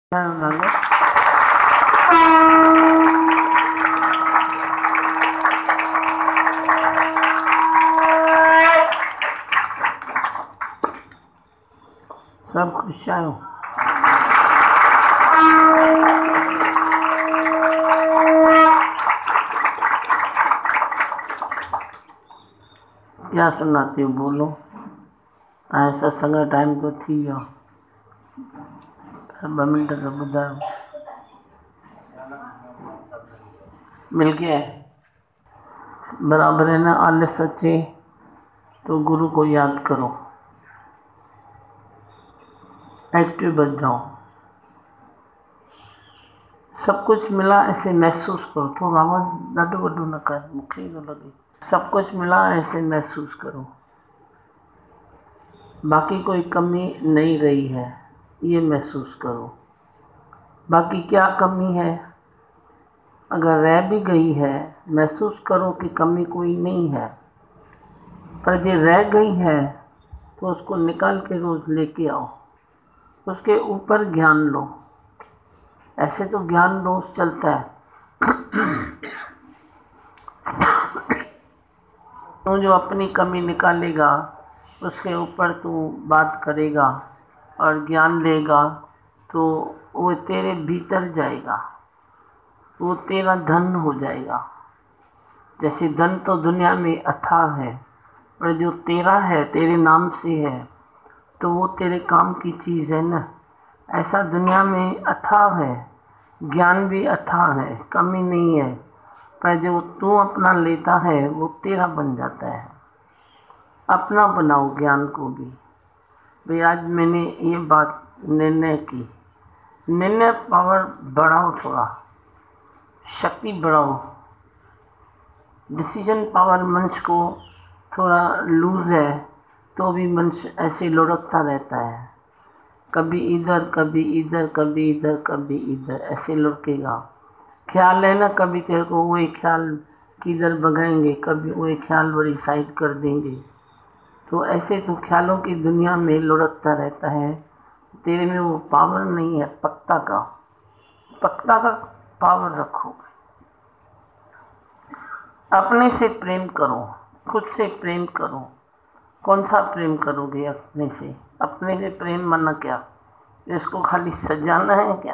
सब खुश आयो। क्या सुनाती हो, बोलो। ऐसा संगा टाइम तो थी वियो, 2 मिनट तो ॿुधायो। मिल गया है बराबर है ना। आलस अचे तो गुरु को याद करो, एक्टिव बन जाओ। सब कुछ मिला ऐसे महसूस करो। थोड़ा आवाज़ ॾाढो वॾो न कर, मूंखे ई थो लॻे। सब कुछ मिला ऐसे महसूस करो, बाकी कोई कमी नहीं रही है, ये महसूस करो। बाकी क्या कमी है, अगर रह भी गई है, महसूस करो कि कमी कोई नहीं है। पर जो रह गई है तो उसको निकाल के रोज लेके आओ, उसके ऊपर ज्ञान लो। ऐसे तो ज्ञान रोज चलता है, तू जो अपनी कमी निकालेगा, उसके ऊपर तू बात करेगा और ज्ञान लेगा, तो वो तेरे भीतर जाएगा, वो तेरा धन हो जाएगा। जैसे धन तो दुनिया में अथाह है, पर जो तेरा है, तेरे नाम से है, तो वो तेरे काम की चीज़ है ना। ऐसा दुनिया में अथाह है, ज्ञान भी अथाह है, कमी नहीं है। पर जो तू अपना लेता है वो तेरा बन जाता है। अपना बनाओ ज्ञान को भी। भाई आज मैंने ये बात निर्णय की, निर्णय पावर बढ़ाओ, थोड़ा शक्ति बढ़ाओ। डिसीजन पावर मंच को थोड़ा लूज है तो भी मंच ऐसे लुढ़कता रहता है, कभी इधर कभी इधर कभी इधर कभी इधर, ऐसे लुढ़केगा। ख्याल है ना, कभी तेरे को वही ख्याल किधर भगाएंगे, कभी वही ख्याल बड़ी साइड कर देंगे। तो ऐसे तो ख्यालों की दुनिया में लुढ़कता रहता है। तेरे में वो पावर नहीं है पत्ता का पावर रखो। अपने से प्रेम करो, खुद से प्रेम करो। कौन सा प्रेम करोगे अपने से? अपने से प्रेम माना क्या? इसको खाली सजाना है क्या?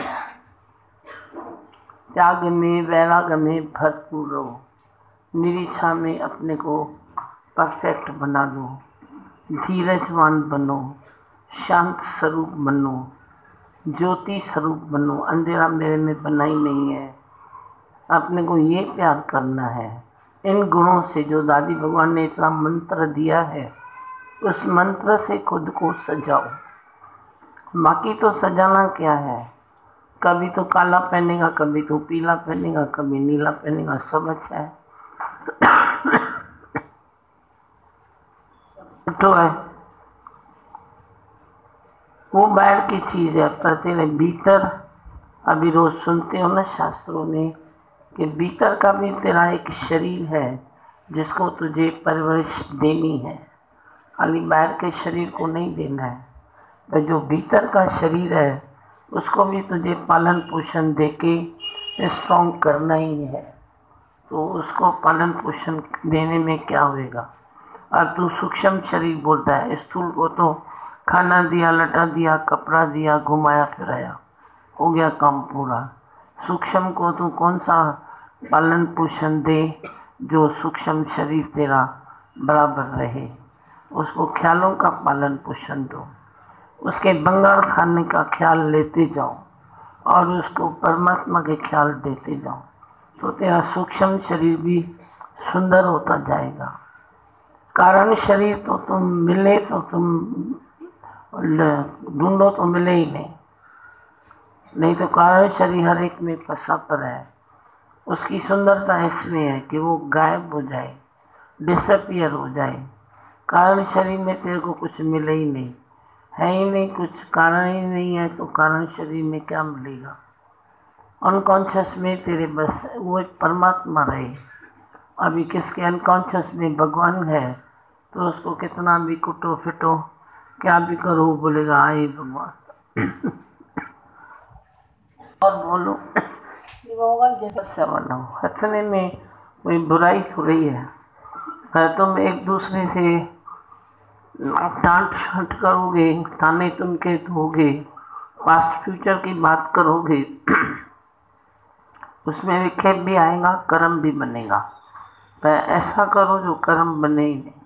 त्याग में, वैराग में भरपूर रहो। निरीक्षा में अपने को परफेक्ट बना दो। धीरजवान बनो, शांत स्वरूप बनो, ज्योति स्वरूप बनो। अंधेरा मेरे में बना ही नहीं है। अपने को ये प्यार करना है इन गुणों से जो दादी भगवान ने इतना मंत्र दिया है, उस मंत्र से खुद को सजाओ। बाकी तो सजाना क्या है, कभी तो काला पहनेगा, कभी तो पीला पहनेगा, कभी नीला पहनेगा, सब अच्छा है। तो है वो बाहर की चीज है, पर तेरे भीतर अभी रोज सुनते हो ना शास्त्रों में कि भीतर का भी तेरा एक शरीर है जिसको तुझे परवरिश देनी है। खाली बाहर के शरीर को नहीं देना है, पर जो भीतर का शरीर है उसको भी तुझे पालन पोषण देके स्ट्रॉन्ग करना ही है। तो उसको पालन पोषण देने में क्या होएगा? और तू सूक्ष्म शरीर बोलता है, स्थूल को तो खाना दिया, लटा दिया, कपड़ा दिया, घुमाया फिराया, हो गया काम पूरा। सूक्ष्म को तू कौन सा पालन पोषण दे जो सूक्ष्म शरीर तेरा बराबर रहे। उसको ख्यालों का पालन पोषण दो, उसके बंगाल खाने का ख्याल लेते जाओ और उसको परमात्मा के ख्याल देते जाओ, तो तेरा सूक्ष्म शरीर भी सुंदर होता जाएगा। कारण शरीर तो तुम मिले तो तुम ढूंढो तो मिले ही नहीं तो कारण शरीर हर एक में फंसा पर है। उसकी सुंदरता इसमें है कि वो गायब हो जाए, डिसअपियर हो जाए। कारण शरीर में तेरे को कुछ मिले ही नहीं, है ही नहीं कुछ, कारण ही नहीं है, तो कारण शरीर में क्या मिलेगा? अनकॉन्शियस में तेरे बस वो एक परमात्मा रहे। अभी किसके अनकॉन्शियस में भगवान है, तो उसको कितना भी कुटो फिटो, क्या भी करो, बोलेगा आई भगवान। اور بولو جیسا بنو ہنسنے میں کوئی برائی تھوڑی ہے. اگر تم ایک دوسرے سے ڈانٹ چھانٹ کرو گے، تانے تم کے دو گے، پاسٹ فیوچر کی بات کرو گے، اس میں وکھیپ بھی آئے گا، کرم بھی بنے گا. ایسا کرو جو کرم بنے ہی نہیں.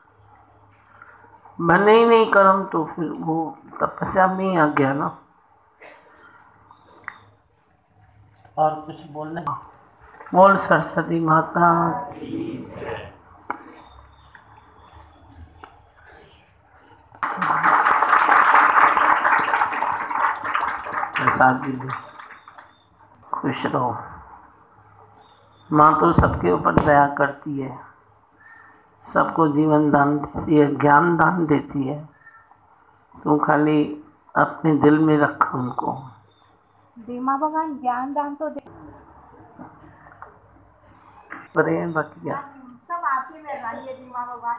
بنے ہی نہیں کرم تو پھر وہ تپسیا میں ہی آ گیا نا. اور کچھ بولنے بول سرسوتی ماتا. پرساد جی خوش رہو. ماں تو سب کے اوپر دیا کرتی ہے، سب کو جیون دان دیتی ہے، گیان دان دیتی ہے. تو خالی اپنے دل میں رکھ ان کو. ماں بھگوان جان دان تو باقی کیا سب آپ ہی مہربانی ہے. ماں بھگوان